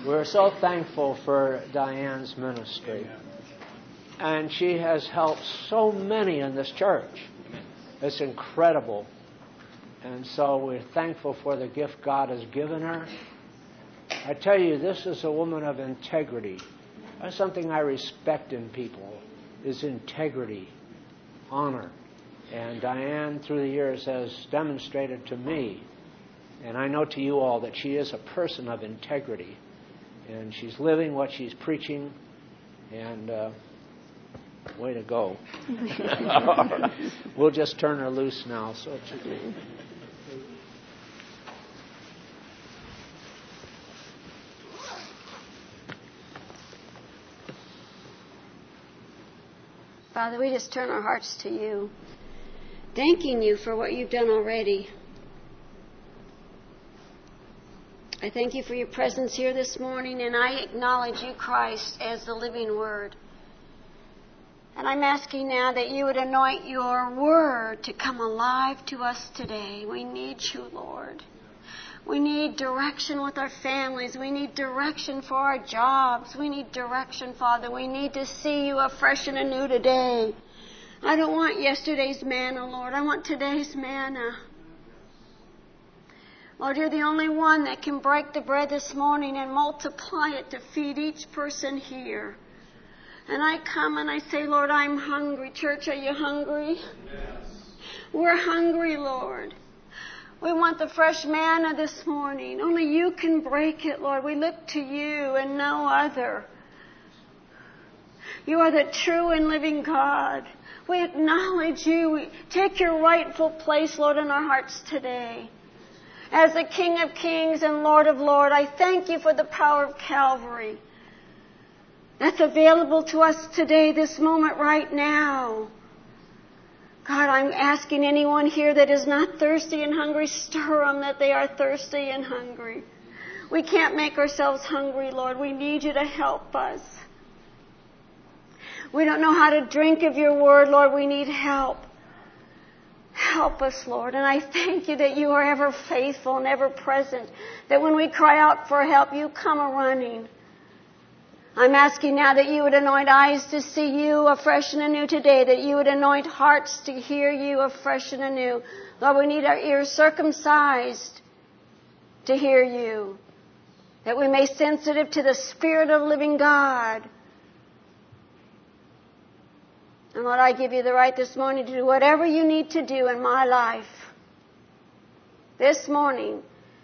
We're so thankful for Diane's ministry. And she has helped so many in this church. It's incredible. And so we're thankful for the gift God has given her. I tell you, this is a woman of integrity. That's something I respect in people, is integrity, honor. And Diane, through the years, has demonstrated to me, and I know to you all, that she is a person of integrity. And she's living what she's preaching, and way to go. We'll just turn her loose now. So Father, we just turn our hearts to you, thanking you for what you've done already. I thank you for your presence here this morning, and I acknowledge you, Christ, as the living Word. And I'm asking now that you would anoint your Word to come alive to us today. We need you, Lord. We need direction with our families. We need direction for our jobs. We need direction, Father. We need to see you afresh and anew today. I don't want yesterday's manna, Lord. I want today's manna. Lord, you're the only one that can break the bread this morning and multiply it to feed each person here. And I come and I say, Lord, I'm hungry. Church, are you hungry? Yes. We're hungry, Lord. We want the fresh manna this morning. Only you can break it, Lord. We look to you and no other. You are the true and living God. We acknowledge you. Take your rightful place, Lord, in our hearts today. As the King of Kings and Lord of Lords, I thank you for the power of Calvary that's available to us today, this moment, right now. God, I'm asking anyone here that is not thirsty and hungry, stir them that they are thirsty and hungry. We can't make ourselves hungry, Lord. We need you to help us. We don't know how to drink of your word, Lord. We need help. Help us, Lord. And I thank you that you are ever faithful and ever present, that when we cry out for help, you come a-running. I'm asking now that you would anoint eyes to see you afresh and anew today, that you would anoint hearts to hear you afresh and anew. Lord, we need our ears circumcised to hear you, that we may be sensitive to the Spirit of living God. And Lord, I give you the right this morning to do whatever you need to do in my life this morning,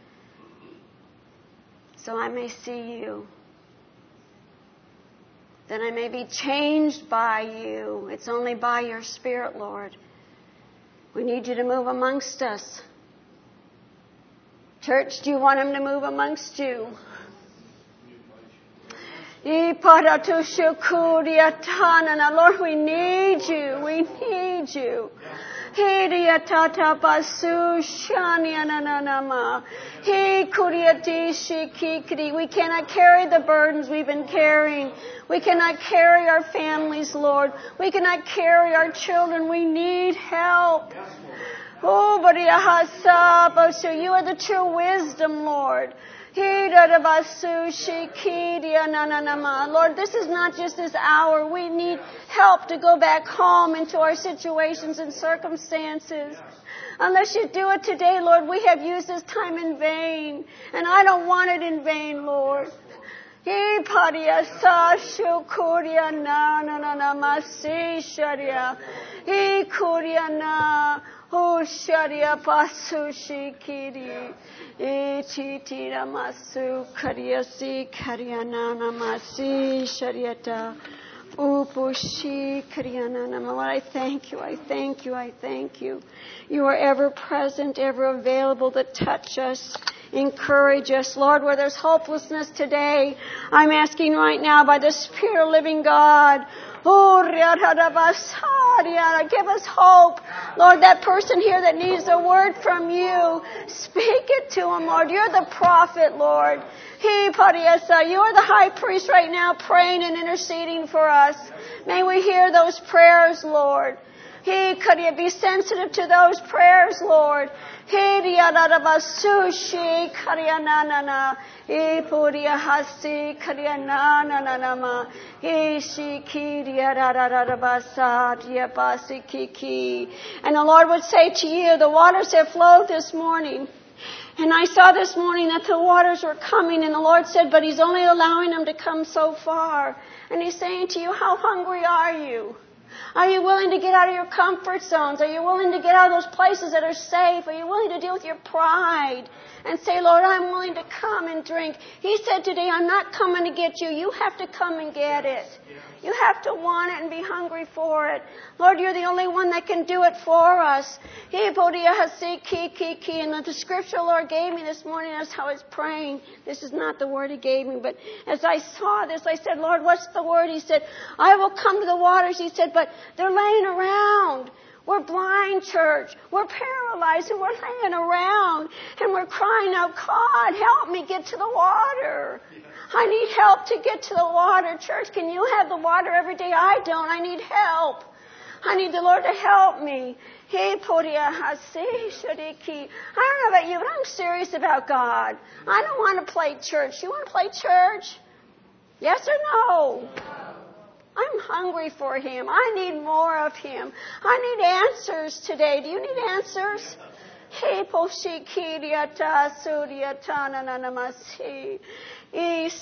so I may see you, that I may be changed by you. It's only by your Spirit, Lord. We need you to move amongst us. Church, do you want him to move amongst you? Lord, we need you. We need you. We cannot carry the burdens we've been carrying. We cannot carry our families, Lord. We cannot carry our children. We need help. Oh, but you are the true wisdom, Lord. Lord, this is not just this hour. We need help to go back home into our situations and circumstances. Unless you do it today, Lord, we have used this time in vain. And I don't want it in vain, Lord. Oh, Sharia Pasu Shikiri, Tira Masu, Kariasi, Kariana Masi, Shariata, Upushi, Kariana. Lord, I thank you, I thank you, I thank you. You are ever present, ever available to touch us, encourage us. Lord, where there's hopelessness today, I'm asking right now by the Spirit of living God, oh, give us hope. Lord, that person here that needs a word from you, speak it to him, Lord. You're the prophet, Lord. You are the high priest right now praying and interceding for us. May we hear those prayers, Lord. Be sensitive to those prayers, Lord. And the Lord would say to you, the waters have flowed this morning. And I saw this morning that the waters were coming, and the Lord said, but He's only allowing them to come so far. And He's saying to you, how hungry are you? Are you willing to get out of your comfort zones? Are you willing to get out of those places that are safe? Are you willing to deal with your pride and say, Lord, I'm willing to come and drink? He said today, I'm not coming to get you. You have to come and get it. You have to want it and be hungry for it. Lord, you're the only one that can do it for us. And the scripture Lord gave me this morning, that's how I was praying. This is not the word He gave me, but as I saw this, I said, Lord, what's the word? He said, I will come to the waters. He said, but they're laying around. We're blind, church. We're paralyzed, and we're laying around, and we're crying out, God, help me get to the water. I need help to get to the water. Church, can you have the water every day? I don't. I need help. I need the Lord to help me. I don't know about you, but I'm serious about God. I don't want to play church. You want to play church? Yes or no? I'm hungry for Him. I need more of Him. I need answers today. Do you need answers? And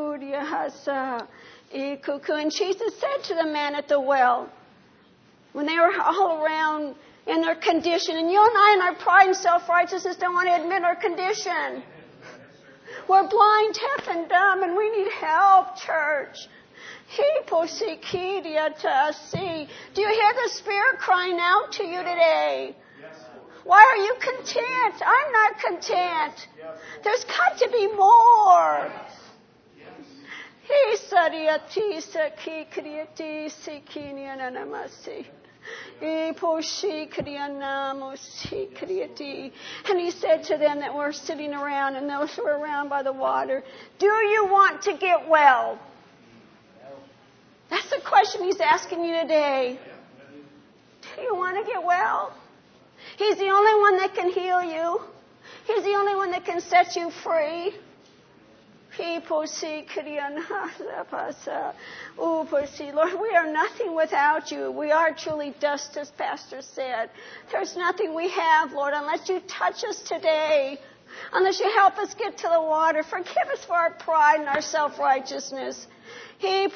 Jesus said to the man at the well, when they were all around in their condition, and you and I in our pride and self-righteousness don't want to admit our condition. We're blind, deaf, and dumb, and we need help, church. Do you hear the Spirit crying out to you today? Why are you content? I'm not content. There's got to be more. And He said to them that were sitting around and those who were around by the water, do you want to get well? That's the question He's asking you today. Do you want to get well? He's the only one that can heal you. He's the only one that can set you free. Lord, we are nothing without you. We are truly dust, as Pastor said. There's nothing we have, Lord, unless you touch us today. Unless you help us get to the water. Forgive us for our pride and our self-righteousness. The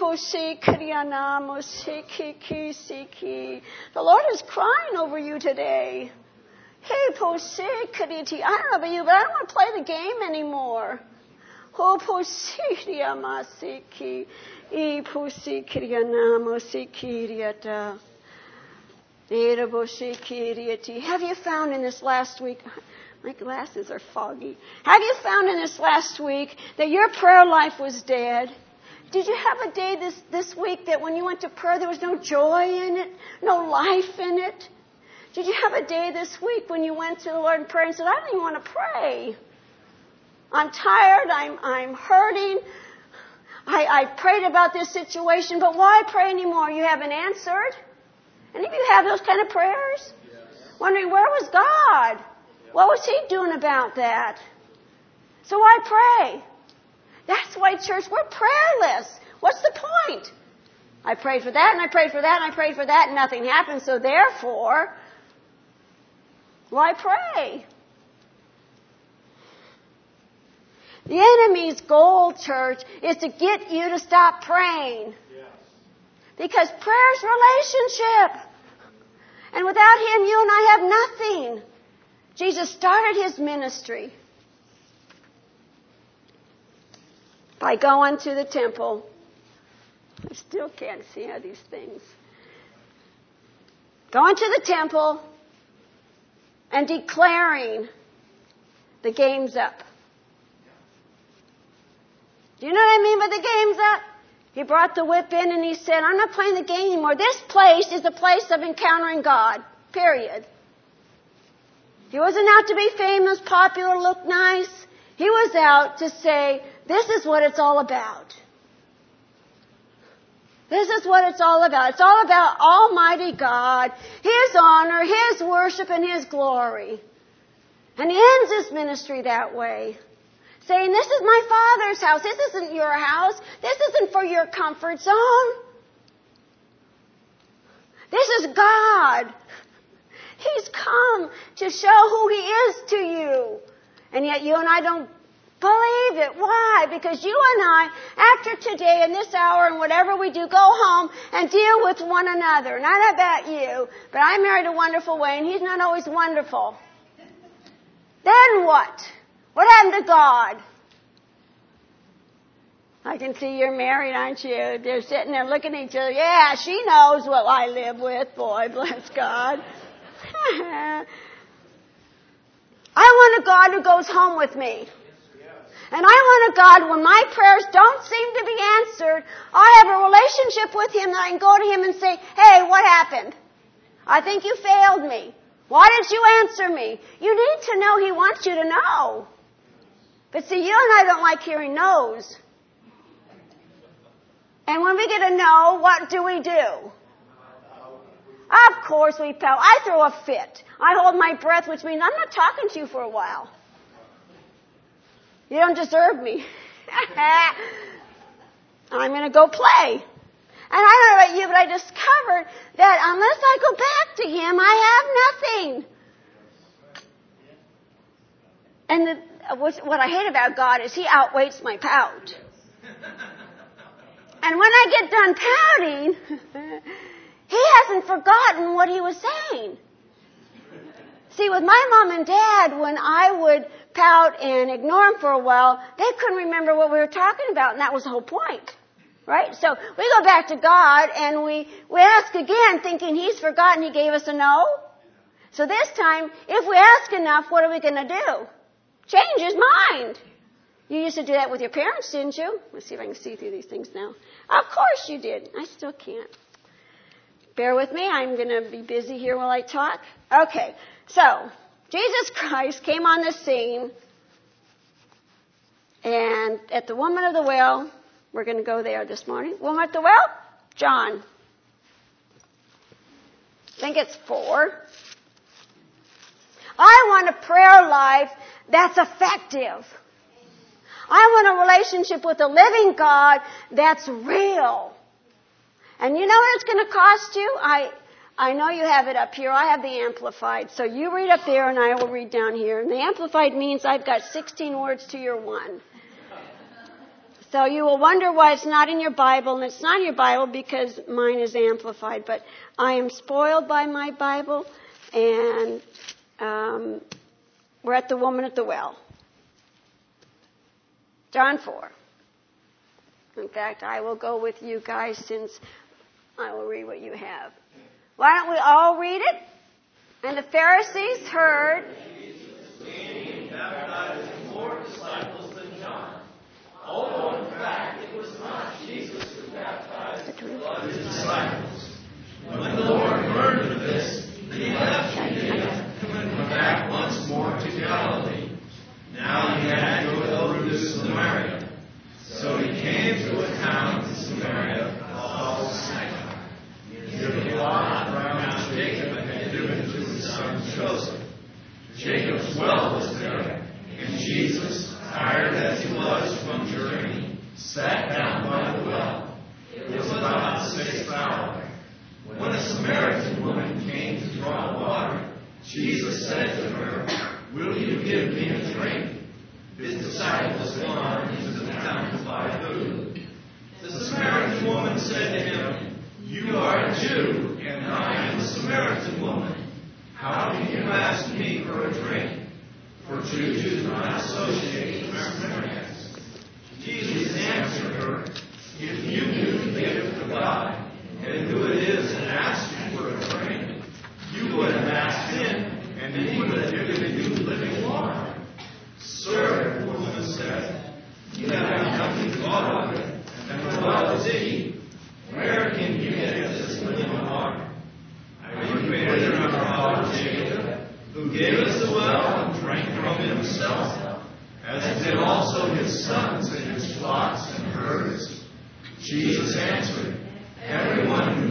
Lord is crying over you today. I don't know about you, but I don't want to play the game anymore. Have you found in this last week, my glasses are foggy. Have you found in this last week that your prayer life was dead? Did you have a day this week that when you went to prayer there was no joy in it, no life in it? Did you have a day this week when you went to the Lord in prayer and said, I don't even want to pray. I'm tired, I'm hurting. I prayed about this situation, but why pray anymore? You haven't answered. Any of you have those kind of prayers? Yes. Wondering, where was God? What was He doing about that? So why pray? That's why, church, we're prayerless. What's the point? I prayed for that, and I prayed for that, and I prayed for that, and nothing happened. So therefore, why pray? The enemy's goal, church, is to get you to stop praying. Yes. Because prayer's relationship. And without Him, you and I have nothing. Jesus started His ministry by going to the temple. I still can't see how these things. Going to the temple and declaring the game's up. Do you know what I mean by the game's up? He brought the whip in and he said, I'm not playing the game anymore. This place is a place of encountering God. Period. He wasn't out to be famous, popular, look nice. He was out to say, this is what it's all about. This is what it's all about. It's all about Almighty God, His honor, His worship, and His glory. And He ends His ministry that way, saying, this is my Father's house. This isn't your house. This isn't for your comfort zone. This is God. He's come to show who He is to you. And yet you and I don't believe it. Why? Because you and I, after today and this hour and whatever we do, go home and deal with one another. Not about you, but I married a wonderful way, and he's not always wonderful. Then what? What happened to God? I can see you're married, aren't you? They're sitting there looking at each other. Yeah, she knows what I live with. Boy, bless God. I want a God who goes home with me. And I want a God, when my prayers don't seem to be answered, I have a relationship with Him that I can go to Him and say, hey, what happened? I think you failed me. Why did you answer me? You need to know He wants you to know. But see, you and I don't like hearing no's. And when we get a no, what do we do? Of course we pout. I throw a fit. I hold my breath, which means I'm not talking to you for a while. You don't deserve me. I'm going to go play. And I don't know about you, but I discovered that unless I go back to Him, I have nothing. And what I hate about God is He outweighs my pout. And when I get done pouting, He hasn't forgotten what He was saying. See, with my mom and dad, when I would pout and ignore them for a while, they couldn't remember what we were talking about, and that was the whole point. Right? So we go back to God, and we ask again, thinking He's forgotten He gave us a no. So this time, if we ask enough, what are we going to do? Change His mind. You used to do that with your parents, didn't you? Let's see if I can see through these things now. Of course you did. I still can't. Bear with me. I'm going to be busy here while I talk. Okay. So, Jesus Christ came on the scene, and at the woman of the well, we're going to go there this morning. Woman at the well, John. I think it's 4. I want a prayer life that's effective. I want a relationship with a living God that's real. And you know what it's going to cost you? I know you have it up here. I have the Amplified. So you read up there and I will read down here. And the Amplified means I've got 16 words to your 1. So you will wonder why it's not in your Bible. And it's not in your Bible because mine is Amplified. But I am spoiled by my Bible. And we're at the woman at the well. John 4. In fact, I will go with you guys since I will read what you have. Why don't we all read it? And the Pharisees heard. Jesus baptized more disciples than John, although in fact it was not Jesus who baptized, but his disciples. When the Lord learned of this, He left Judea and went back once more to Galilee. Now He had to go through Samaria. So He came to a town in Samaria called Sychar, near the lot around Jacob had given to his son Joseph. Jacob's well was there, and Jesus, tired as He was from journey, sat down by the well. It was about the 6th hour. When a Samaritan woman came to draw water, Jesus said to her, "Will you give me a drink?" His disciples had gone into the town to buy food. The Samaritan woman said to Him, "You are a Jew, and I am a Samaritan woman. How can you ask me for a drink? For Jews do not associate with Samaritans." Jesus answered her, "If you knew the gift of God, and who it is that asks you for a drink, you would have asked Him, and He would have given you living water." "Sir," the woman said, "you have nothing to draw with, and the well is deep. Where can you get this living water? Are you greater than our father Jacob, who gave us the well and drank from it himself, as did also his sons and his flocks and herds?" Jesus answered,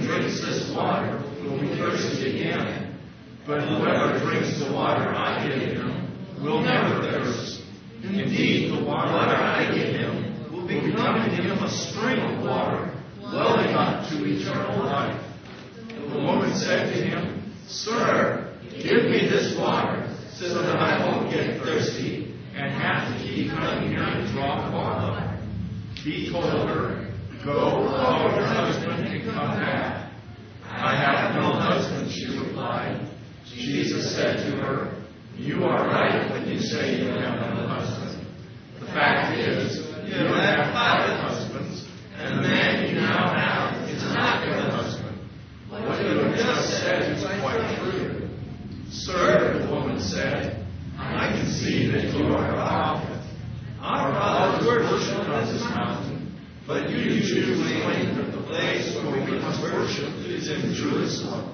drinks this water will be thirsty again. But whoever drinks the water I give him will never thirst. Indeed, the water I give him will become in him a spring of water, welling up to eternal life. The woman said to him, Sir, give me this water, so that I won't get thirsty and have to keep coming here to draw water. He told her, Go call your husband and come back. I have no husband, she replied. Jesus said to her, You are right when you say you have no husband. The fact is, you have 5 husbands, and the man you now have is not your husband. What you have just said is quite true. Sir, the woman said, I can see that you are a prophet. Our fathers worshipped on this mountain, but you Jews claim that the place where we must worship is in Jerusalem.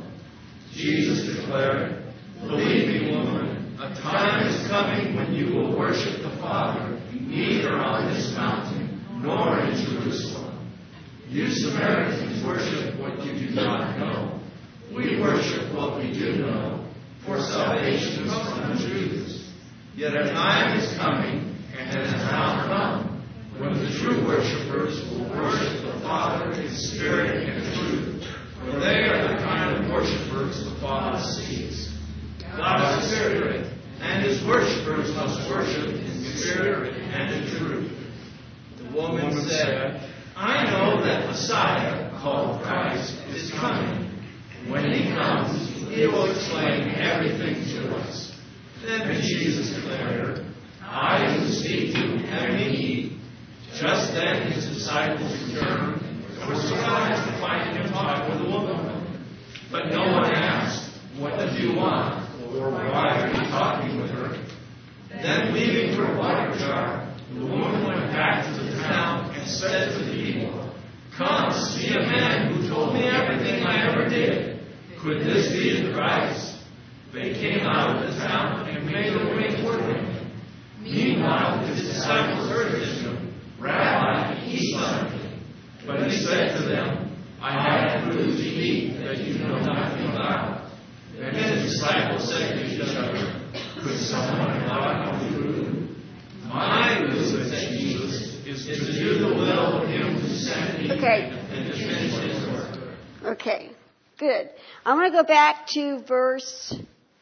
Jesus declared, Believe me, woman, a time is coming when you will worship the Father, neither on this mountain nor in Jerusalem. You Samaritans worship what you do not know. We worship what we do know, for salvation is from the Jews. Yet a time is coming, and has now come, when the true worshippers will worship the Father in spirit and truth, for they are the kind of worshippers the Father seeks. God is spirit, and his worshippers must worship in spirit and in truth. The woman said, I know that Messiah, called Christ, is coming. When he comes, he will explain everything to us. Then Jesus declared, I who speak to you have need. Just then his disciples returned and were surprised to find him talking with a woman. But no one asked, What do you want? Or why are you talking with her? Then leaving her water jar, the woman went back to the town and said to the people, Come, see a man who told me everything I ever did. Could this be the Christ? They came out of the town and made their way toward him. Meanwhile, his disciples urged him, Rabbi, eat something. But he said to them, I have food to eat that you know nothing about. Then his disciples said to each other, Could someone allow him food? My will, said Jesus, is to do the will of him who sent me and to finish his work. Okay, good. I want to go back to verse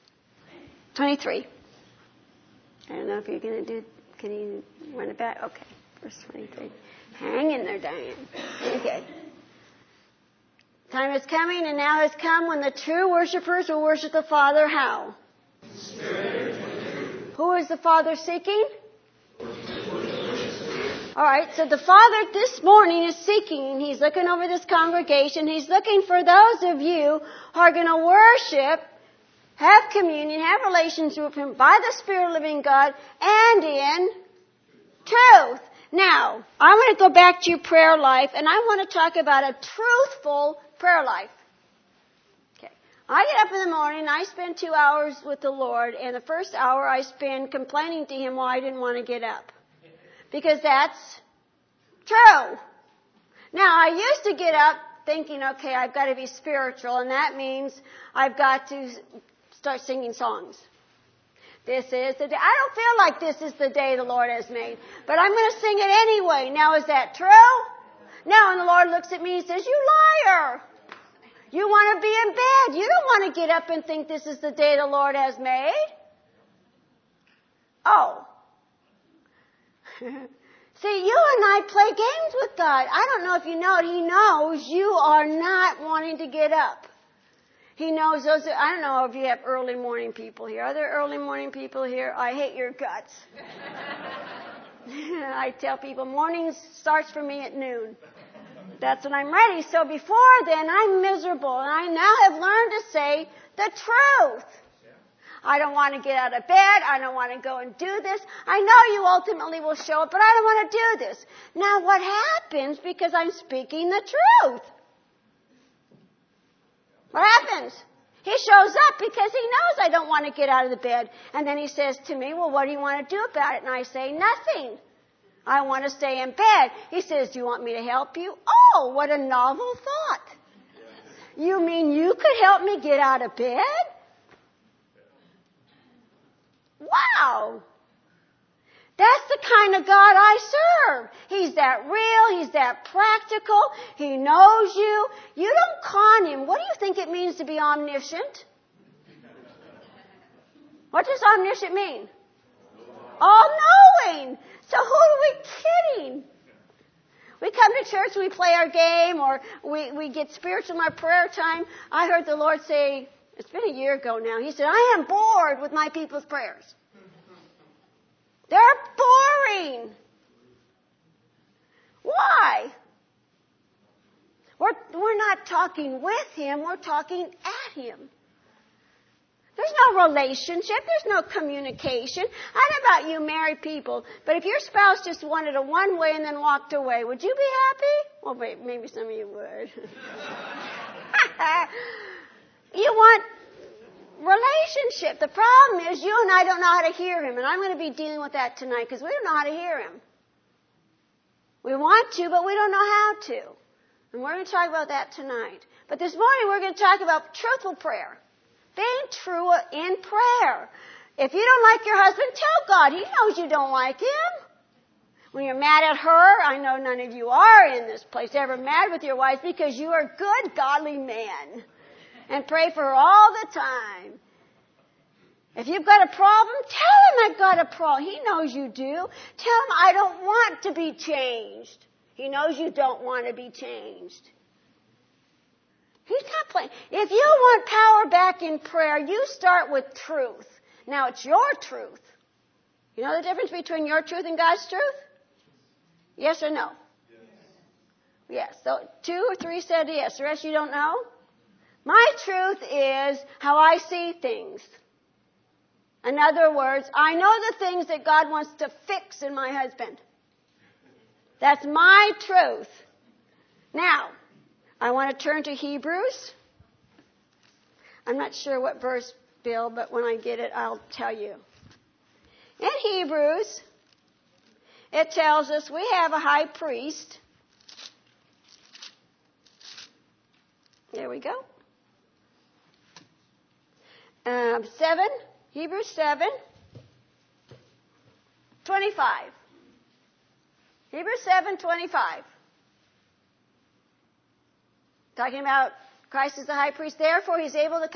23. I don't know if you're going to can you run it back? Okay, verse 23. Hang in there, Diane. Okay. Time is coming and now has come when the true worshipers will worship the Father how? Spirit. Who is the Father seeking? All right, so the Father this morning is seeking. He's looking over this congregation. He's looking for those of you who are going to worship, have communion, have relations with Him by the Spirit of the living God and in truth. Now, I want to go back to your prayer life, and I want to talk about a truthful prayer life. Okay. I get up in the morning, I spend 2 hours with the Lord, and the first hour I spend complaining to Him why I didn't want to get up. Because that's true. Now, I used to get up thinking, okay, I've got to be spiritual, and that means I've got to start singing songs. This is the day. I don't feel like this is the day the Lord has made, but I'm going to sing it anyway. Now, is that true? No, and the Lord looks at me and says, you liar. You want to be in bed. You don't want to get up and think this is the day the Lord has made. Oh. See, you and I play games with God. I don't know if you know it. He knows you are not wanting to get up. He knows those. I don't know if you have early morning people here. Are there early morning people here? I hate your guts. I tell people morning starts for me at noon. That's when I'm ready. So before then, I'm miserable. And I now have learned to say the truth. I don't want to get out of bed. I don't want to go and do this. I know you ultimately will show up, but I don't want to do this. Now what happens because I'm speaking the truth? What happens? He shows up because he knows I don't want to get out of the bed. And then he says to me, well, what do you want to do about it? And I say, nothing. I want to stay in bed. He says, do you want me to help you? Oh, what a novel thought. You mean you could help me get out of bed? Wow. That's the kind of God I serve. He's that real. He's that practical. He knows you. You don't con him. What do you think it means to be omniscient? What does omniscient mean? All-knowing. So who are we kidding? We come to church, we play our game, or we get spiritual in our prayer time. I heard the Lord say, it's been a year ago now, He said, I am bored with my people's prayers. They're boring. Why? We're not talking with Him, we're talking at Him. There's no relationship. There's no communication. I don't know about you married people, but if your spouse just wanted a one way and then walked away, would you be happy? Well, maybe some of you would. You want relationship. The problem is you and I don't know how to hear Him, and I'm going to be dealing with that tonight because we don't know how to hear Him. We want to, but we don't know how to. And we're going to talk about that tonight. But this morning we're going to talk about truthful prayer. Being true in prayer. If you don't like your husband, tell God. He knows you don't like him. When you're mad at her, I know none of you are in this place ever mad with your wife because you are good, godly men. And pray for her all the time. If you've got a problem, tell him I've got a problem. He knows you do. Tell him I don't want to be changed. He knows you don't want to be changed. He's not playing. If you want power back in prayer, you start with truth. Now, it's your truth. You know the difference between your truth and God's truth? Yes or no? Yes. So 2 or 3 said yes. The rest you don't know? My truth is how I see things. In other words, I know the things that God wants to fix in my husband. That's my truth. Now, I want to turn to Hebrews. I'm not sure what verse, Bill, but when I get it, I'll tell you. In Hebrews, it tells us we have a high priest. There we go. 7, Hebrews 7, 25. Hebrews 7, 25. Talking about Christ as the high priest. Therefore, He's able to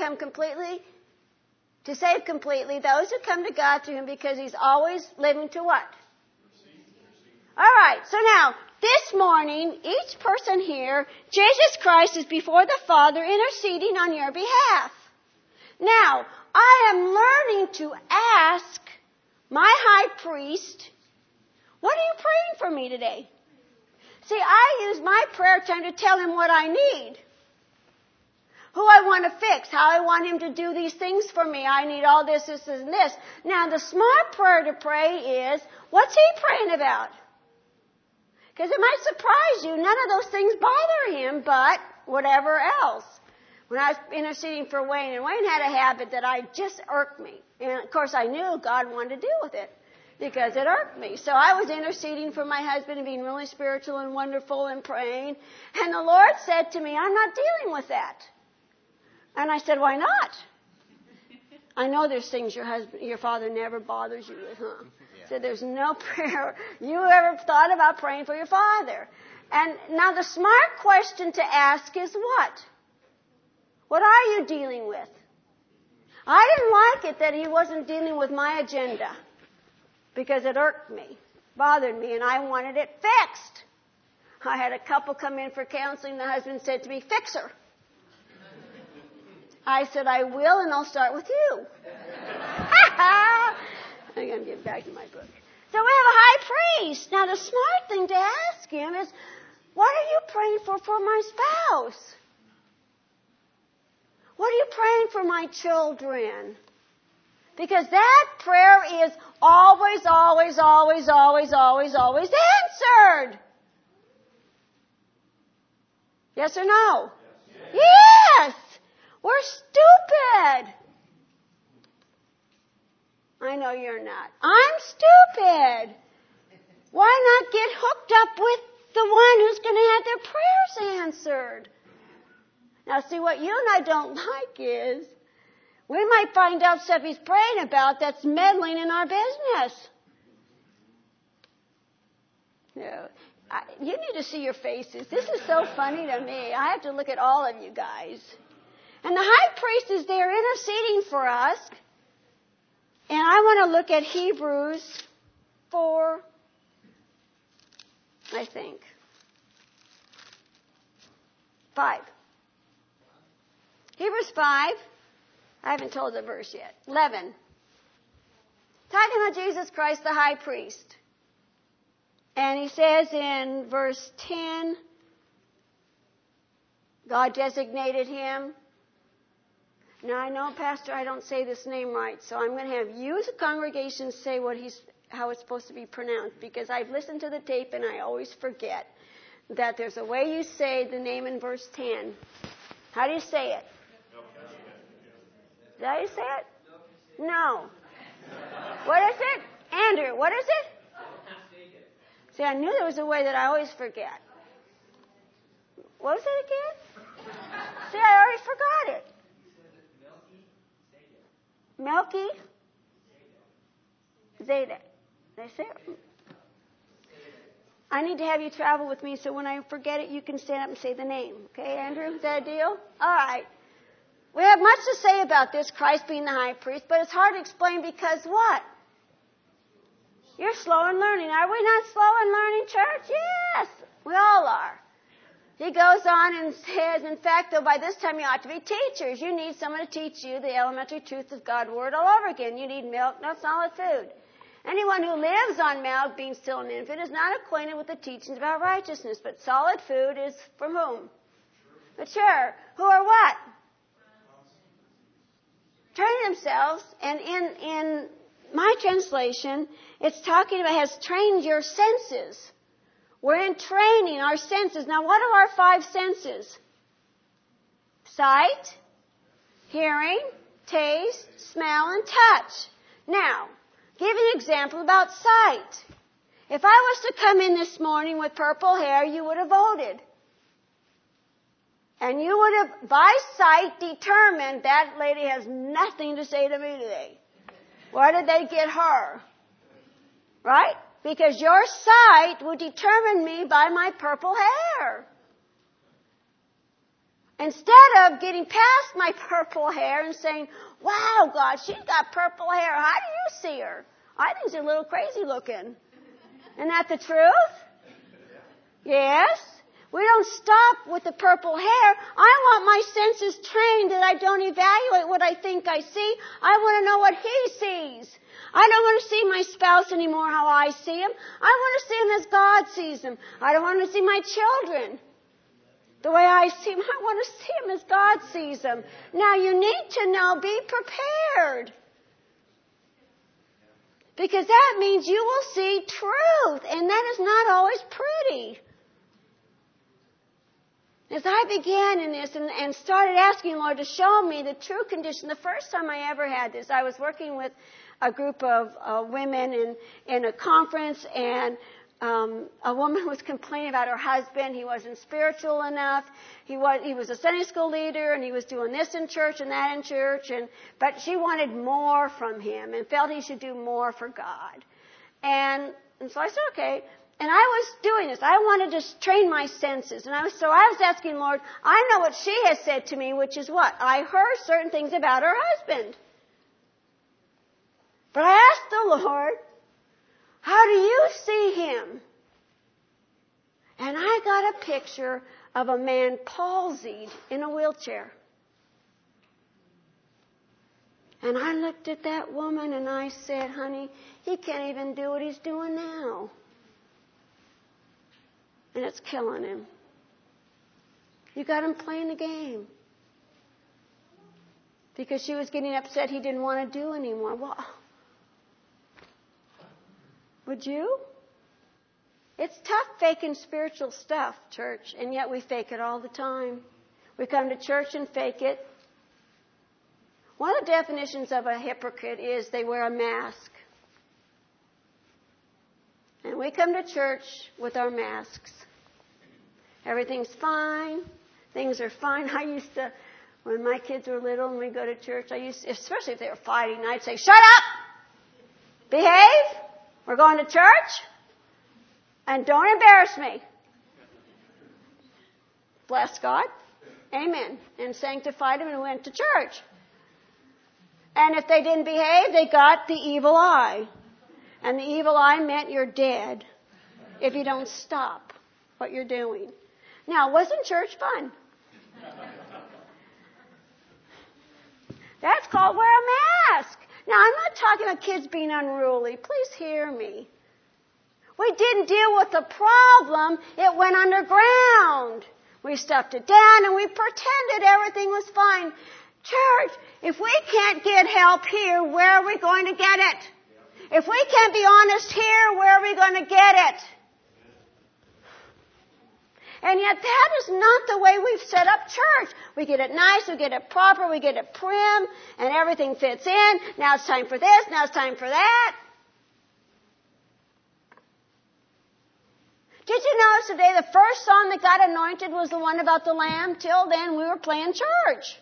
save completely those who come to God through Him because He's always living to what? All right. So now, this morning, each person here, Jesus Christ is before the Father interceding on your behalf. Now, I am learning to ask my high priest, what are you praying for me today? See, I use my prayer time to tell him what I need. Who I want to fix. How I want him to do these things for me. I need all this, this, and this. Now, the smart prayer to pray is, what's he praying about? Because it might surprise you. None of those things bother him, but whatever else. When I was interceding for Wayne, and Wayne had a habit that just irked me. And, of course, I knew God wanted to deal with it. Because it irked me. So I was interceding for my husband and being really spiritual and wonderful and praying. And the Lord said to me, I'm not dealing with that. And I said, why not? I know there's things your father never bothers you with, huh? Yeah. So there's no prayer you ever thought about praying for your father. And now the smart question to ask is what? What are you dealing with? I didn't like it that he wasn't dealing with my agenda. Because it irked me, bothered me, and I wanted it fixed. I had a couple come in for counseling. The husband said to me, fix her. I said, I will, and I'll start with you. I'm going to get back to my book. So we have a high priest. Now, the smart thing to ask him is, what are you praying for my spouse? What are you praying for my children? Because that prayer is always, always, always, always, always, always answered. Yes or no? Yes! We're stupid. I know you're not. I'm stupid. Why not get hooked up with the one who's going to have their prayers answered? Now, Now, see, what you and I don't like is we might find out stuff he's praying about that's meddling in our business. You need to see your faces. This is so funny to me. I have to look at all of you guys. And the high priest is there interceding for us. And I want to look at Hebrews 4, I think. 5. Hebrews 5. I haven't told the verse yet. 11. Talking about Jesus Christ, the high priest. And he says in verse 10, God designated him. Now I know, Pastor, I don't say this name right, so I'm going to have you as a congregation say how it's supposed to be pronounced, because I've listened to the tape and I always forget that there's a way you say the name in verse 10. How do you say it? Did I say it? No. What is it? Andrew, what is it? See, I knew there was a way that I always forget. What was it again? See, I already forgot it. Melky? Zedek. Did I say it? I need to have you travel with me so when I forget it, you can stand up and say the name. Okay, Andrew? Is that a deal? All right. We have much to say about this, Christ being the high priest, but it's hard to explain because what? You're slow in learning. Are we not slow in learning, church? Yes, we all are. He goes on and says, in fact, though, by this time you ought to be teachers. You need someone to teach you the elementary truths of God's Word all over again. You need milk, not solid food. Anyone who lives on milk, being still an infant, is not acquainted with the teachings about righteousness. But solid food is from whom? Mature. Who are what? Training themselves. And in my translation, it's talking about has trained your senses. We're in training our senses. Now, what are our 5 senses? Sight, hearing, taste, smell, and touch. Now, give you an example about sight. If I was to come in this morning with purple hair, you would have voted. And you would have, by sight, determined that lady has nothing to say to me today. Where did they get her? Right? Because your sight would determine me by my purple hair. Instead of getting past my purple hair and saying, wow, God, she's got purple hair. How do you see her? I think she's a little crazy looking. Isn't that the truth? Yes. We don't stop with the purple hair. I want my senses trained that I don't evaluate what I think I see. I want to know what he sees. I don't want to see my spouse anymore how I see him. I want to see him as God sees him. I don't want to see my children the way I see him. I want to see him as God sees them. Now you need to know, be prepared. Because that means you will see truth. And that is not always pretty. As I began in this and started asking the Lord to show me the true condition, the first time I ever had this, I was working with a group of women in a conference, and a woman was complaining about her husband. He wasn't spiritual enough. He was a Sunday school leader, and he was doing this in church and that in church, but she wanted more from him and felt he should do more for God. And so I said, okay. And I was doing this. I wanted to train my senses. And so I was asking Lord, I know what she has said to me, which is what? I heard certain things about her husband. But I asked the Lord, how do you see him? And I got a picture of a man palsied in a wheelchair. And I looked at that woman and I said, honey, he can't even do what he's doing now. And it's killing him. You got him playing the game. Because she was getting upset he didn't want to do anymore. Well, would you? It's tough faking spiritual stuff, church, and yet we fake it all the time. We come to church and fake it. One of the definitions of a hypocrite is they wear a mask. And we come to church with our masks. Everything's fine. Things are fine. I used to, when my kids were little and we go to church, especially if they were fighting, I'd say, shut up! Behave! We're going to church! And don't embarrass me. Bless God. Amen. And sanctified them and went to church. And if they didn't behave, they got the evil eye. And the evil eye meant you're dead if you don't stop what you're doing. Now, wasn't church fun? That's called wear a mask. Now, I'm not talking about kids being unruly. Please hear me. We didn't deal with the problem. It went underground. We stuffed it down and we pretended everything was fine. Church, if we can't get help here, where are we going to get it? If we can't be honest here, where are we going to get it? And yet that is not the way we've set up church. We get it nice, we get it proper, we get it prim, and everything fits in. Now it's time for this, now it's time for that. Did you notice today the first song that got anointed was the one about the lamb? Till then we were playing church.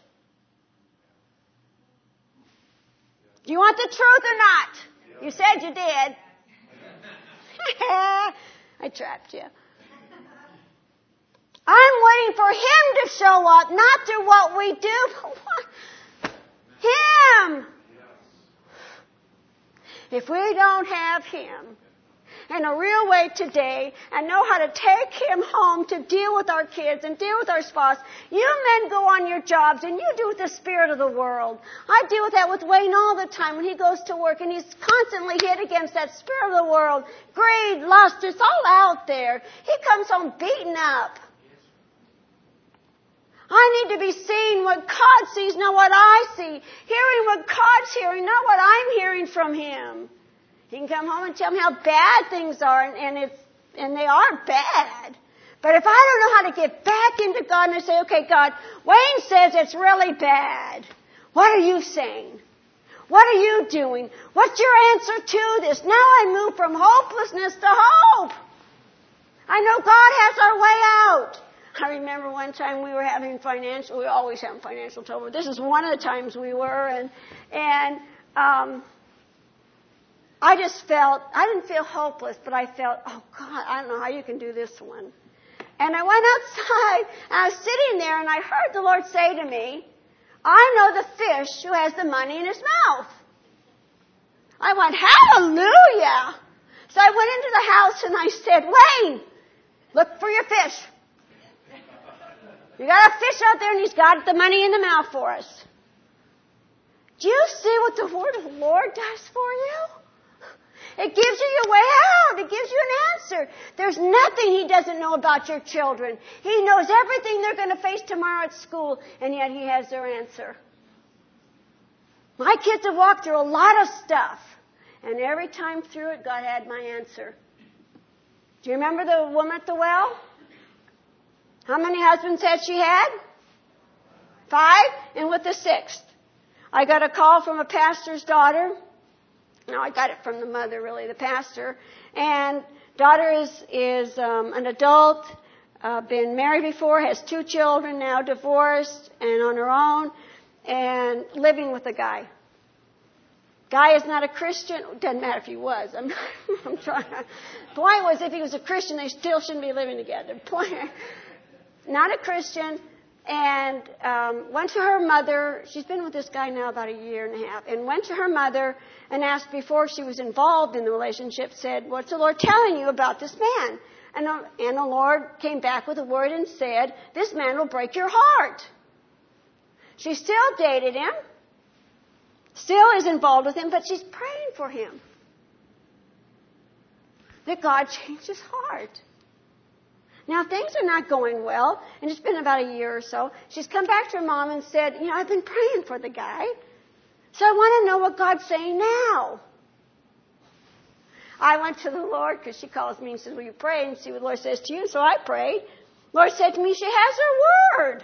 Do you want the truth or not? You said you did. I trapped you. I'm waiting for Him to show up, not through what we do, but Him. If we don't have Him in a real way today and know how to take Him home to deal with our kids and deal with our spouse, you men go on your jobs and you do with the spirit of the world. I deal with that with Wayne all the time when he goes to work and he's constantly hit against that spirit of the world. Greed, lust, it's all out there. He comes home beaten up. I need to be seeing what God sees, not what I see. Hearing what God's hearing, not what I'm hearing from Him. He can come home and tell me how bad things are, and they are bad. But if I don't know how to get back into God and I say, okay, God, Wayne says it's really bad. What are you saying? What are you doing? What's your answer to this? Now I move from hopelessness to hope. I know God has our way out. I remember one time we were always having financial trouble. This is one of the times we were, and I didn't feel hopeless, but I felt, oh God, I don't know how you can do this one. And I went outside, and I was sitting there, and I heard the Lord say to me, I know the fish who has the money in his mouth. I went, hallelujah! So I went into the house, and I said, Wayne, look for your fish. You got a fish out there and he's got the money in the mouth for us. Do you see what the word of the Lord does for you? It gives you your way out. It gives you an answer. There's nothing He doesn't know about your children. He knows everything they're going to face tomorrow at school, and yet He has their answer. My kids have walked through a lot of stuff, and every time through it, God had my answer. Do you remember the woman at the well? How many husbands had she had? 5, and with the 6th. I got a call from a pastor's daughter. No, I got it from the mother, really, the pastor. And daughter is an adult, been married before, has 2 children, now divorced and on her own, and living with a guy. Guy is not a Christian. It doesn't matter if he was. I'm trying. Point was, if he was a Christian, they still shouldn't be living together. Point. Not a Christian, and went to her mother. She's been with this guy now about 1.5 years, and went to her mother and asked before she was involved in the relationship, said, what's the Lord telling you about this man? And the Lord came back with a word and said, this man will break your heart. She still dated him, still is involved with him, but she's praying for him. That God changed his heart. Now, things are not going well, and it's been about 1 year or so. She's come back to her mom and said, I've been praying for the guy, so I want to know what God's saying now. I went to the Lord, because she calls me and says, will you pray and see what the Lord says to you? So I prayed. The Lord said to me, she has her word.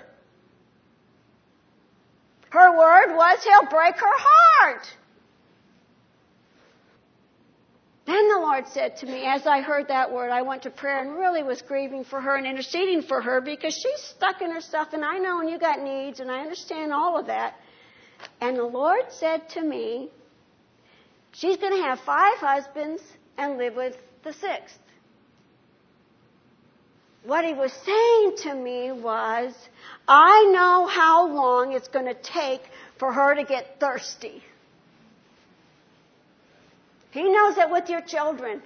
Her word was, He'll break her heart. Then the Lord said to me, as I heard that word, I went to prayer and really was grieving for her and interceding for her because she's stuck in her stuff, and I know, and you got needs, and I understand all of that. And the Lord said to me, she's going to have 5 husbands and live with the 6th. What he was saying to me was, I know how long it's going to take for her to get thirsty. He knows it with your children.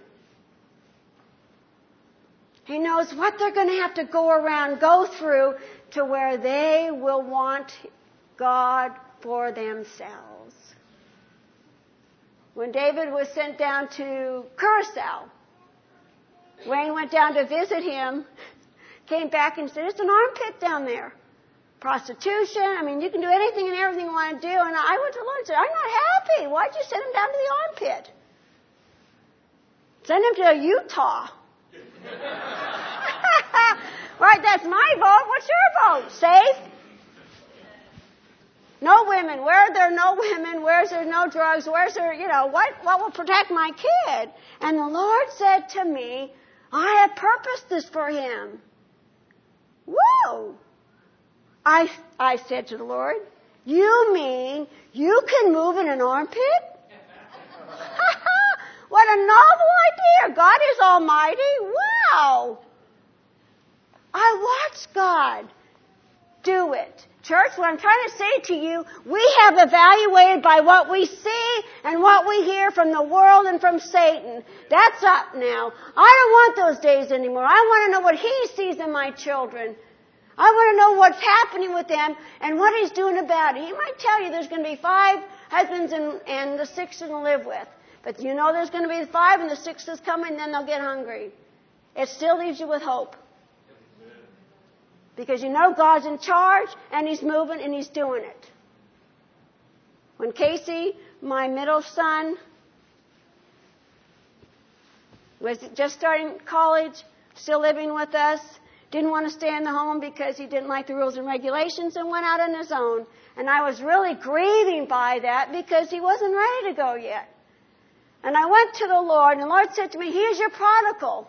He knows what they're going to have to go through to where they will want God for themselves. When David was sent down to Curacao, Wayne went down to visit him, came back and said, it's an armpit down there. Prostitution, you can do anything and everything you want to do. And I went to the Lord and said, I'm not happy. Why'd you send him down to the armpit? Send him to Utah. Right, that's my vote. What's your vote? Safe? No women. Where are there no women? Where's there no drugs? Where's there, what will protect my kid? And the Lord said to me, I have purposed this for him. Whoa! I said to the Lord, you mean you can move in an armpit? What a novel idea. God is almighty. Wow. I watched God do it. Church, what I'm trying to say to you, we have evaluated by what we see and what we hear from the world and from Satan. That's up now. I don't want those days anymore. I want to know what he sees in my children. I want to know what's happening with them and what he's doing about it. He might tell you there's going to be 5 husbands and the 6th to live with. But you know there's going to be 5 and the 6th is coming, then they'll get hungry. It still leaves you with hope. Because you know God's in charge, and he's moving, and he's doing it. When Casey, my middle son, was just starting college, still living with us, didn't want to stay in the home because he didn't like the rules and regulations and went out on his own. And I was really grieving by that because he wasn't ready to go yet. And I went to the Lord, and the Lord said to me, here's your prodigal.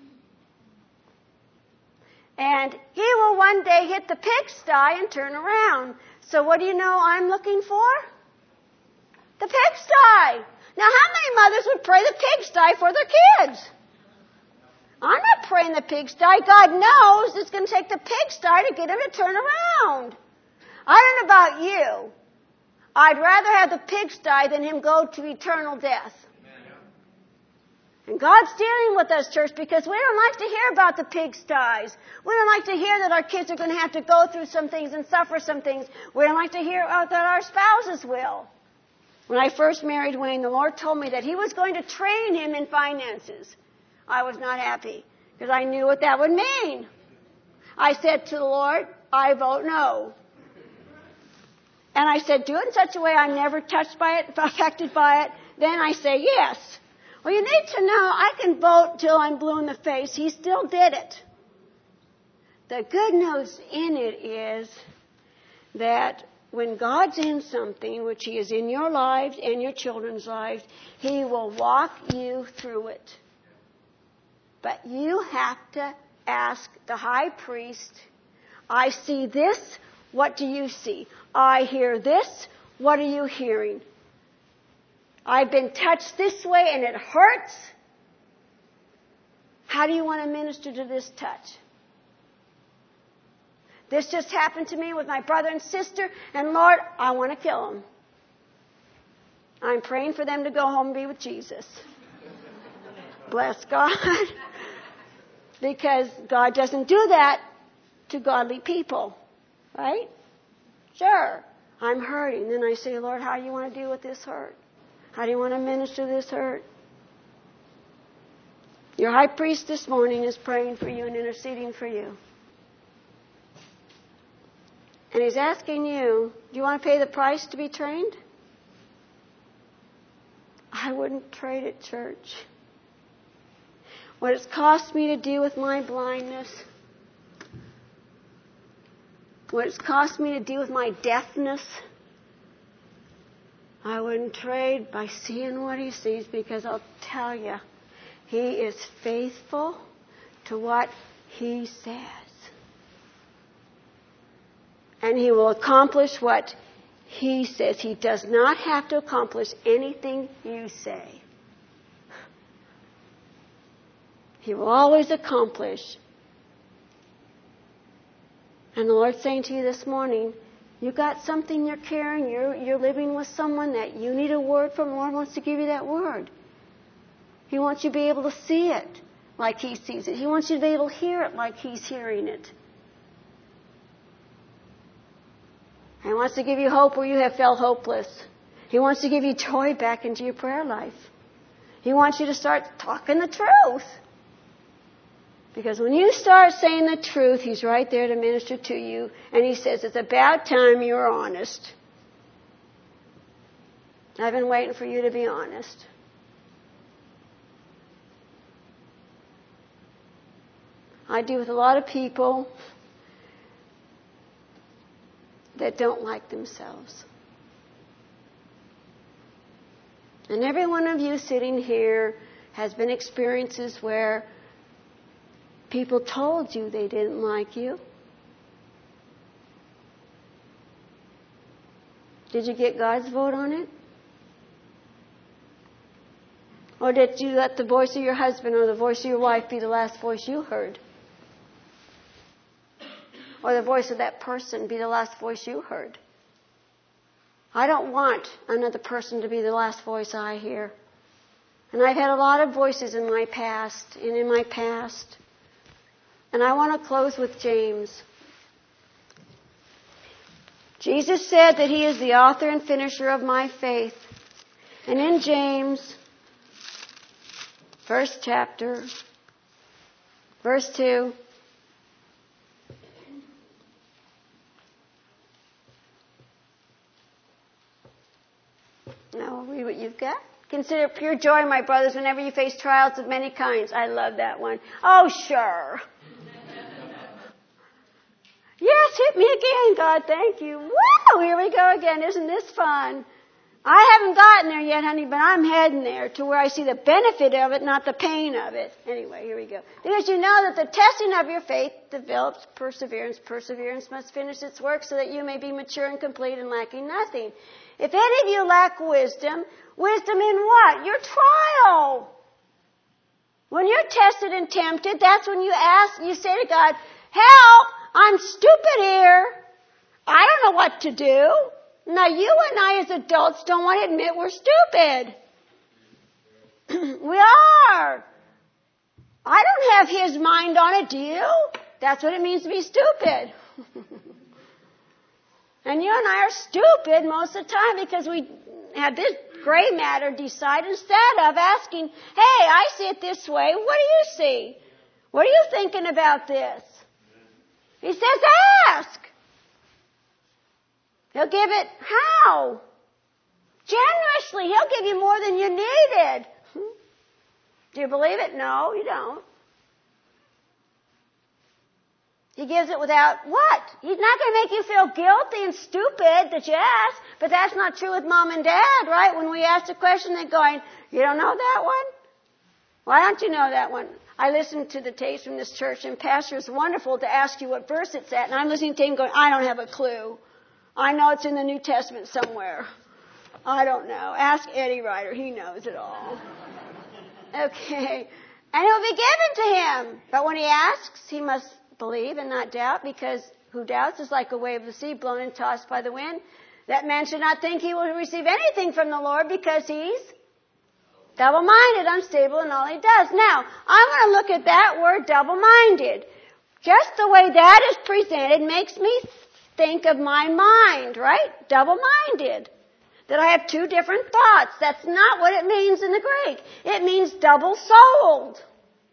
And he will one day hit the pigsty and turn around. So what do you know I'm looking for? The pigsty. Now, how many mothers would pray the pigsty for their kids? I'm not praying the pigsty. God knows it's going to take the pigsty to get him to turn around. I don't know about you. I'd rather have the pigsty than him go to eternal death. And God's dealing with us, church, because we don't like to hear about the pigsties. We don't like to hear that our kids are going to have to go through some things and suffer some things. We don't like to hear that our spouses will. When I first married Wayne, the Lord told me that he was going to train him in finances. I was not happy because I knew what that would mean. I said to the Lord, I vote no. And I said, do it in such a way I'm never touched by it, affected by it. Then I say yes. Well, you need to know I can vote till I'm blue in the face. He still did it. The good news in it is that when God's in something, which he is in your lives and your children's lives, he will walk you through it. But you have to ask the high priest, I see this, what do you see? I hear this, what are you hearing? I've been touched this way and it hurts. How do you want to minister to this touch? This just happened to me with my brother and sister, and Lord, I want to kill them. I'm praying for them to go home and be with Jesus. Bless God. Because God doesn't do that to godly people. Right? Sure. I'm hurting. Then I say, Lord, how do you want to deal with this hurt? How do you want to minister this hurt? Your high priest this morning is praying for you and interceding for you. And he's asking you, do you want to pay the price to be trained? I wouldn't trade it, church. What it's cost me to deal with my blindness, what it's cost me to deal with my deafness, I wouldn't trade by seeing what He sees, because I'll tell you, He is faithful to what He says. And He will accomplish what He says. He does not have to accomplish anything you say. He will always accomplish. And the Lord's saying to you this morning, you got something you're carrying, you're living with someone that you need a word from. The Lord wants to give you that word. He wants you to be able to see it like He sees it. He wants you to be able to hear it like He's hearing it. He wants to give you hope where you have felt hopeless. He wants to give you joy back into your prayer life. He wants you to start talking the truth. Because when you start saying the truth, He's right there to minister to you. And He says, it's about time you were honest. I've been waiting for you to be honest. I deal with a lot of people that don't like themselves. And every one of you sitting here has been experiences where people told you they didn't like you. Did you get God's vote on it? Or did you let the voice of your husband or the voice of your wife be the last voice you heard? Or the voice of that person be the last voice you heard? I don't want another person to be the last voice I hear. And I've had a lot of voices in my past and in my past. And I want to close with James. Jesus said that He is the author and finisher of my faith. And in James, first chapter, verse 2, now I'll read what you've got. Consider it pure joy, my brothers, whenever you face trials of many kinds. I love that one. Oh, sure. Yes, hit me again, God, thank you. Woo! Here we go again. Isn't this fun? I haven't gotten there yet, honey, but I'm heading there to where I see the benefit of it, not the pain of it. Anyway, here we go. Because you know that the testing of your faith develops perseverance. Perseverance must finish its work so that you may be mature and complete and lacking nothing. If any of you lack wisdom, wisdom in what? Your trial. When you're tested and tempted, that's when you say to God, help! I'm stupid here. I don't know what to do. Now, you and I as adults don't want to admit we're stupid. We are. I don't have His mind on it, do you? That's what it means to be stupid. And you and I are stupid most of the time because we have this gray matter decide instead of asking, hey, I see it this way. What do you see? What are you thinking about this? He says, ask. He'll give it how? Generously. He'll give you more than you needed. Do you believe it? No, you don't. He gives it without what? He's not going to make you feel guilty and stupid that you ask. But that's not true with Mom and Dad, right? When we ask a question, they're going, you don't know that one? Why don't you know that one? I listened to the tapes from this church, and Pastor, it's wonderful to ask you what verse it's at. And I'm listening to him going, I don't have a clue. I know it's in the New Testament somewhere. I don't know. Ask Eddie Ryder. He knows it all. Okay. And it will be given to him. But when he asks, he must believe and not doubt, because who doubts is like a wave of the sea blown and tossed by the wind. That man should not think he will receive anything from the Lord, because he's double-minded, unstable in all he does. Now, I'm going to look at that word double-minded. Just the way that is presented makes me think of my mind, right? Double-minded. That I have two different thoughts. That's not what it means in the Greek. It means double-souled.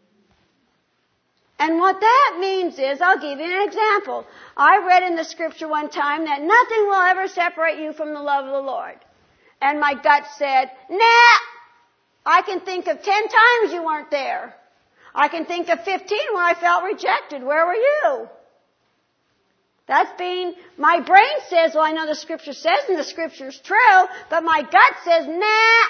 And what that means is, I'll give you an example. I read in the scripture one time that nothing will ever separate you from the love of the Lord. And my gut said, nah, I can think of 10 times you weren't there. I can think of 15 where I felt rejected. Where were you? My brain says, well, I know the Scripture says and the Scripture's true, but my gut says, nah.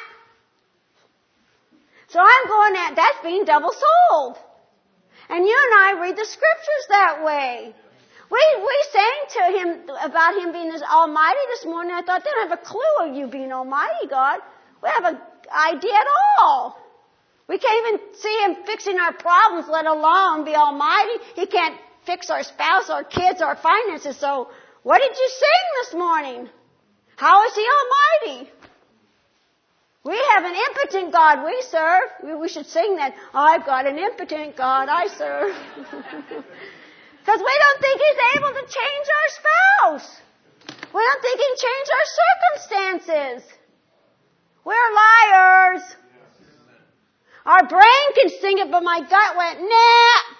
So I'm going, that's being double-souled. And you and I read the Scriptures that way. We sang to him about him being as almighty this morning. I thought, they don't have a clue of you being almighty, God. We have an idea at all. We can't even see him fixing our problems, let alone be almighty. He can't fix our spouse, our kids, our finances. So what did you sing this morning? How is he almighty? We have an impotent God we serve. We should sing that. I've got an impotent God I serve. Because we don't think he's able to change our spouse. We don't think he can change our circumstances. We're liars. Our brain can sing it, but my gut went, nah.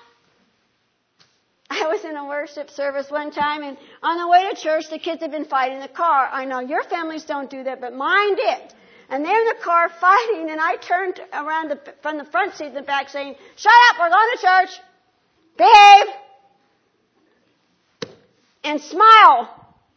I was in a worship service one time, and on the way to church, the kids had been fighting in the car. I know your families don't do that, but mine did. And they're in the car fighting, and I turned around from the front seat to the back saying, shut up, we're going to church. Behave. And smile.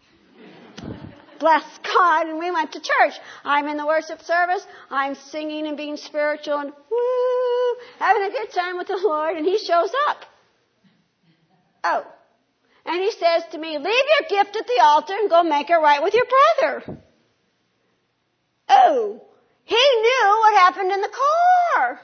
Bless God. And we went to church. I'm in the worship service. I'm singing and being spiritual and woo, having a good time with the Lord. And he shows up. Oh. And he says to me, leave your gift at the altar and go make it right with your brother. Oh. He knew what happened in the car.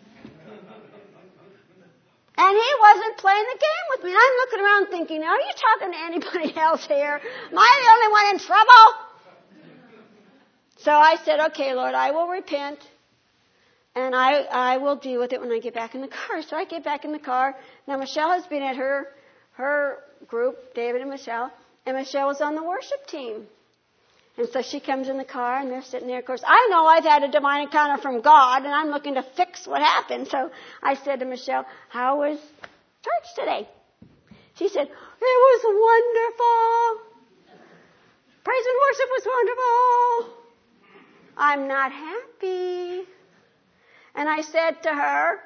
And he wasn't playing the game with me. And I'm looking around thinking, are you talking to anybody else here? Am I the only one in trouble? So I said, okay, Lord, I will repent. And I will deal with it when I get back in the car. So I get back in the car. Now Michelle has been at her group, David and Michelle was on the worship team. And so she comes in the car, and they're sitting there. Of course, I know I've had a divine encounter from God, and I'm looking to fix what happened. So I said to Michelle, how was church today? She said, it was wonderful. Praise and worship was wonderful. I'm not happy. And I said to her,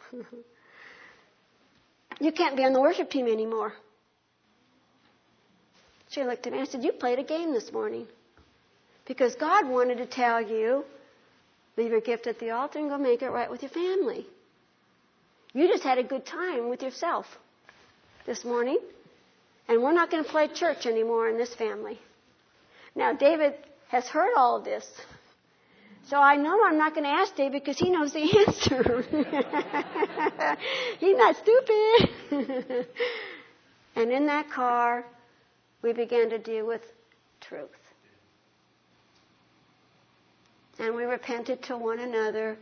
you can't be on the worship team anymore. She looked at me and I said, you played a game this morning. Because God wanted to tell you, leave your gift at the altar and go make it right with your family. You just had a good time with yourself this morning. And we're not going to play church anymore in this family. Now, David has heard all of this. So I know I'm not going to ask David because he knows the answer. He's not stupid. And in that car, we began to deal with truth. And we repented to one another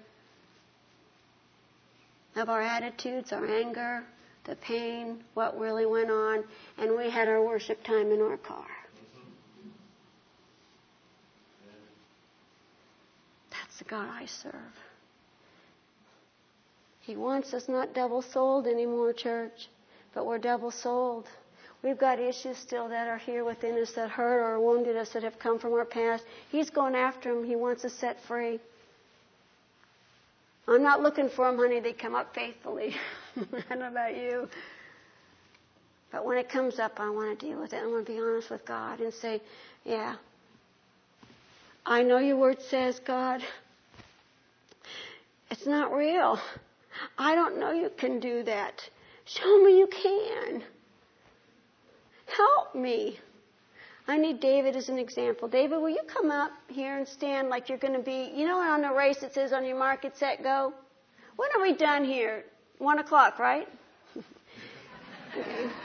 of our attitudes, our anger, the pain, what really went on. And we had our worship time in our car. That's the God I serve. He wants us not double-souled anymore, church, but we're double-souled. We've got issues still that are here within us that hurt or wounded us that have come from our past. He's going after them. He wants us set free. I'm not looking for them, honey. They come up faithfully. I don't know about you. But when it comes up, I want to deal with it. I want to be honest with God and say, yeah, I know your word says, God, it's not real. I don't know you can do that. Show me you can. Help me. I need David as an example. David, will you come up here and stand like you're going to be, you know, on the race it says on your mark, get set, go? When are we done here? 1:00, right? Okay.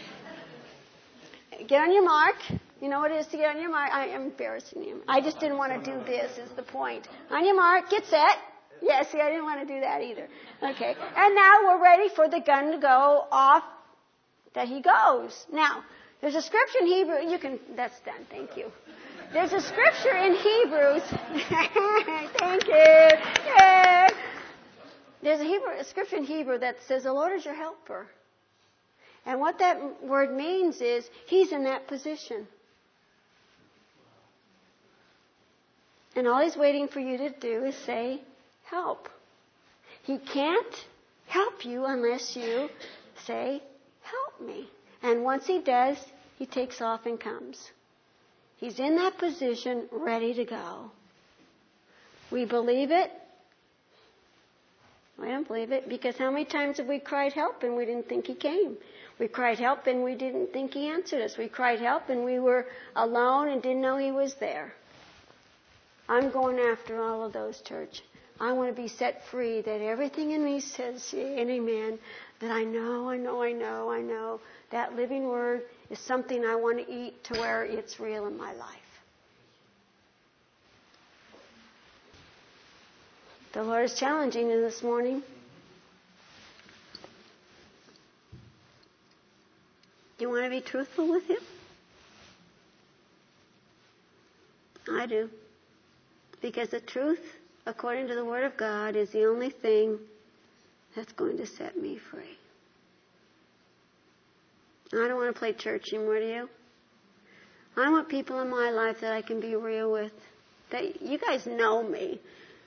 Get on your mark. You know what it is to get on your mark? I am embarrassing you. I just didn't want to do this is the point. On your mark, get set. Yeah, see, I didn't want to do that either. Okay. And now we're ready for the gun to go off that he goes. Now, there's a scripture in Hebrew. That's done. Thank you. There's a scripture in Hebrews. Thank you. Yay. There's a scripture in Hebrew that says the Lord is your helper. And what that word means is he's in that position. And all he's waiting for you to do is say, help. He can't help you unless you say, help me. And once he does, he takes off and comes. He's in that position, ready to go. We believe it. I don't believe it, because how many times have we cried help and we didn't think he came? We cried help and we didn't think he answered us. We cried help and we were alone and didn't know he was there. I'm going after all of those, church. I want to be set free, that everything in me says, yea and amen, that I know. That living word is something I want to eat to where it's real in my life. The Lord is challenging you this morning. Do you want to be truthful with Him? I do. Because the truth, according to the Word of God, is the only thing that's going to set me free. I don't want to play church anymore, do you? I want people in my life that I can be real with. That you guys know me.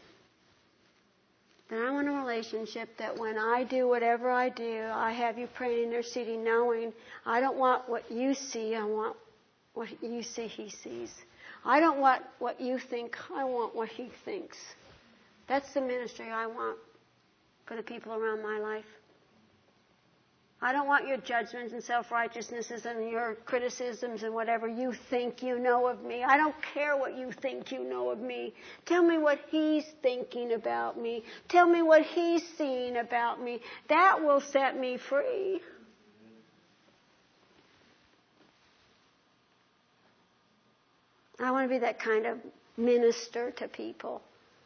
That I want a relationship that when I do whatever I do, I have you praying, interceding, knowing I don't want what you see, I want what you see he sees. I don't want what you think, I want what he thinks. That's the ministry I want for the people around my life. I don't want your judgments and self-righteousnesses and your criticisms and whatever you think you know of me. I don't care what you think you know of me. Tell me what he's thinking about me. Tell me what he's seeing about me. That will set me free. I want to be that kind of minister to people.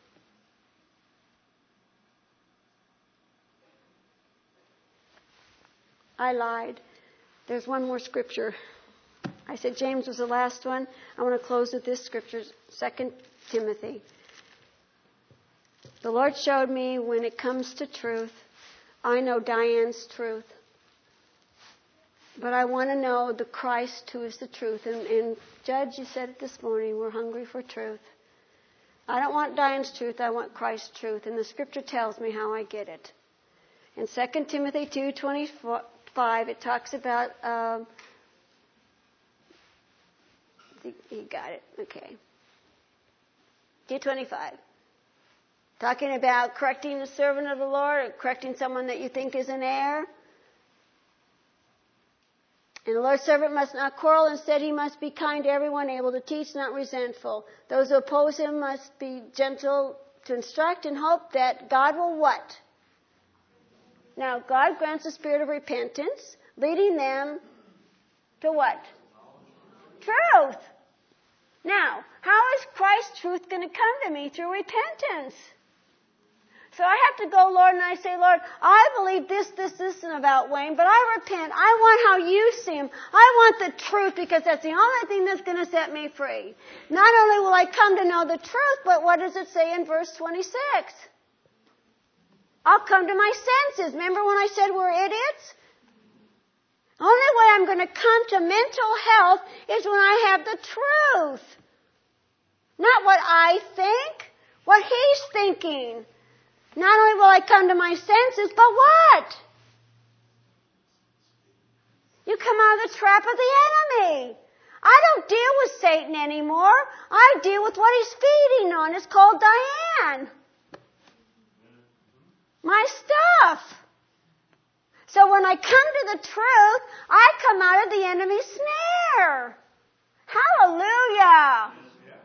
I lied. There's one more scripture. I said James was the last one. I want to close with this scripture, 2 Timothy. The Lord showed me when it comes to truth, I know Diane's truth. But I want to know the Christ who is the truth. And Judge, you said it this morning, we're hungry for truth. I don't want Diane's truth, I want Christ's truth. And the scripture tells me how I get it. In 2 Timothy 2:25, it talks about, you got it, okay. 2:25. Talking about correcting the servant of the Lord, or correcting someone that you think is an heir. And the Lord's servant must not quarrel. Instead, he must be kind to everyone, able to teach, not resentful. Those who oppose him must be gentle to instruct and hope that God will what? Now, God grants a spirit of repentance, leading them to what? Truth. Now, how is Christ's truth going to come to me? Through repentance. So I have to go, Lord, and I say, Lord, I believe this, and about Wayne, but I repent. I want how you see him. I want the truth, because that's the only thing that's going to set me free. Not only will I come to know the truth, but what does it say in verse 26? I'll come to my senses. Remember when I said we're idiots? Only way I'm going to come to mental health is when I have the truth. Not what I think, what he's thinking. Not only will I come to my senses, but what? You come out of the trap of the enemy. I don't deal with Satan anymore. I deal with what he's feeding on. It's called Diane. My stuff. So when I come to the truth, I come out of the enemy's snare. Hallelujah.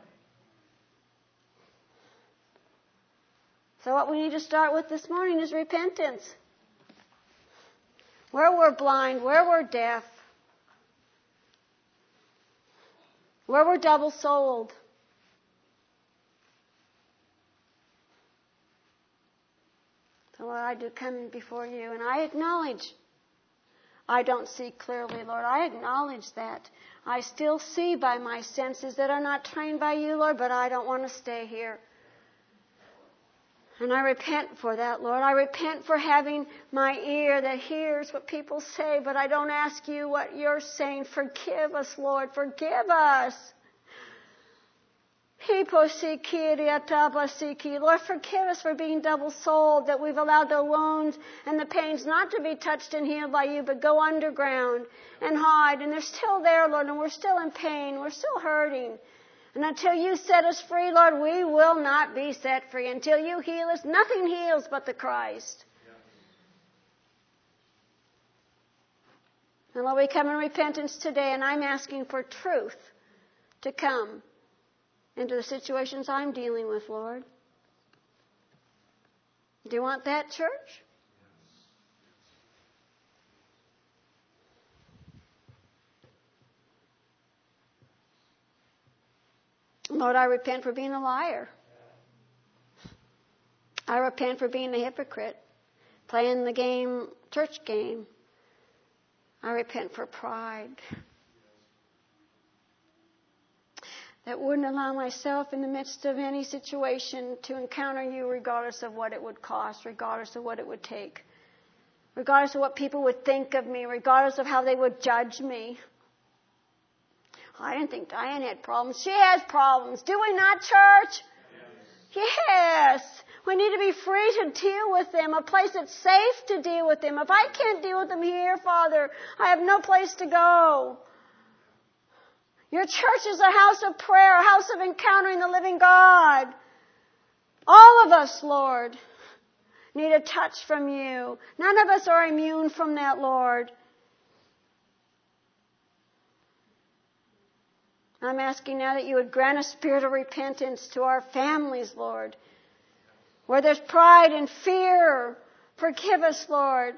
So what we need to start with this morning is repentance. Where we're blind, where we're deaf, where we're double-souled. So Lord, I do come before you, and I acknowledge I don't see clearly, Lord. I acknowledge that. I still see by my senses that are not trained by you, Lord, but I don't want to stay here. And I repent for that, Lord. I repent for having my ear that hears what people say, but I don't ask you what you're saying. Forgive us, Lord. Forgive us. Lord, forgive us for being double-souled, that we've allowed the wounds and the pains not to be touched and healed by you, but go underground and hide. And they're still there, Lord, and we're still in pain. We're still hurting. And until you set us free, Lord, we will not be set free. Until you heal us, nothing heals but the Christ. And Lord, we come in repentance today, and I'm asking for truth to come into the situations I'm dealing with, Lord. Do you want that, church? Lord, I repent for being a liar. I repent for being a hypocrite, playing the game, church game. I repent for pride. That wouldn't allow myself in the midst of any situation to encounter you regardless of what it would cost, regardless of what it would take, regardless of what people would think of me, regardless of how they would judge me. I didn't think Diane had problems. She has problems. Do we not, church? Yes. We need to be free to deal with them, a place that's safe to deal with them. If I can't deal with them here, Father, I have no place to go. Your church is a house of prayer, a house of encountering the living God. All of us, Lord, need a touch from you. None of us are immune from that, Lord. I'm asking now that you would grant a spirit of repentance to our families, Lord. Where there's pride and fear, forgive us, Lord.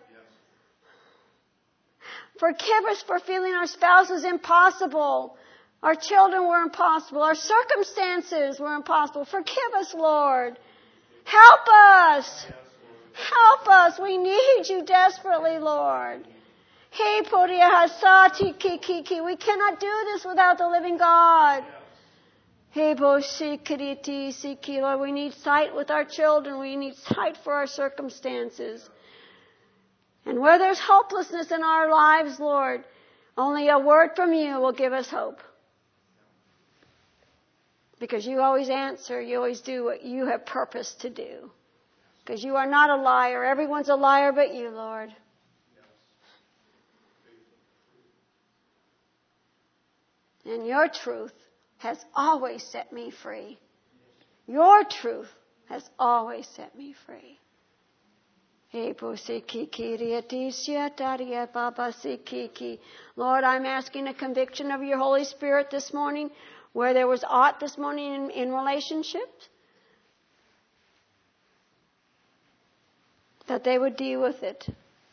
Forgive us for feeling our spouses impossible. Our children were impossible. Our circumstances were impossible. Forgive us, Lord. Help us. Help us. We need you desperately, Lord. We cannot do this without the living God. Lord, we need sight with our children. We need sight for our circumstances. And where there's hopelessness in our lives, Lord, only a word from you will give us hope. Because you always answer, you always do what you have purposed to do. Because you are not a liar. Everyone's a liar but you, Lord. And your truth has always set me free. Your truth has always set me free. Lord, I'm asking a conviction of your Holy Spirit this morning, where there was aught this morning in relationships, that they would deal with it.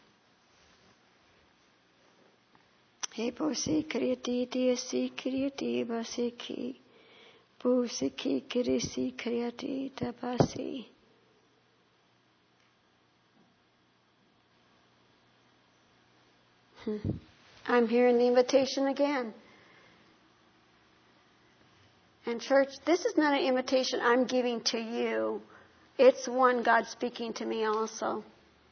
I'm hearing the invitation again. And church, this is not an invitation I'm giving to you. It's one God speaking to me also.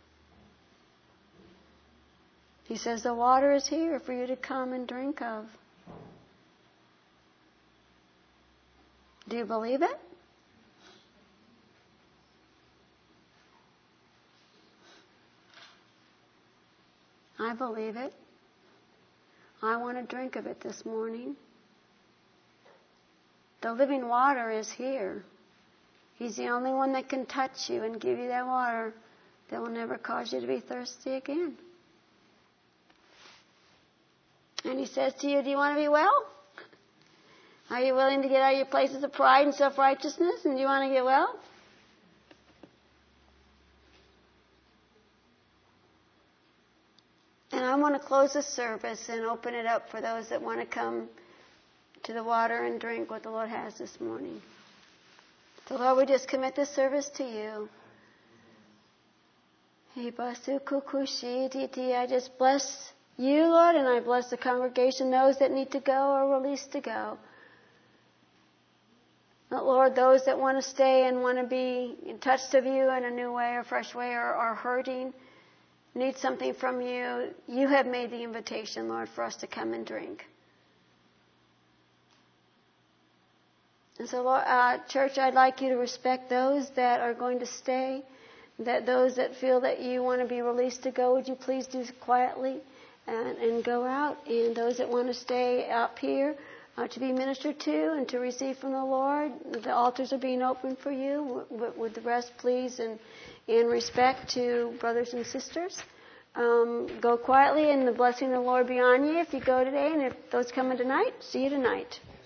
He says the water is here for you to come and drink of. Do you believe it? I believe it. I want to drink of it this morning. The living water is here. He's the only one that can touch you and give you that water that will never cause you to be thirsty again. And he says to you, do you want to be well? Are you willing to get out of your places of pride and self-righteousness? And do you want to get well? And I want to close the service and open it up for those that want to come to the water and drink what the Lord has this morning. So Lord, we just commit this service to you. I just bless you, Lord, and I bless the congregation, those that need to go or released to go. But Lord, those that want to stay and want to be in touch of you in a new way or fresh way or are hurting, need something from you, you have made the invitation, Lord, for us to come and drink. And so, church, I'd like you to respect those that are going to stay, that those that feel that you want to be released to go, would you please do quietly and go out? And those that want to stay up here to be ministered to and to receive from the Lord, the altars are being opened for you. Would the rest please, and in respect to brothers and sisters, go quietly, and the blessing of the Lord be on you if you go today, and if those coming tonight, see you tonight.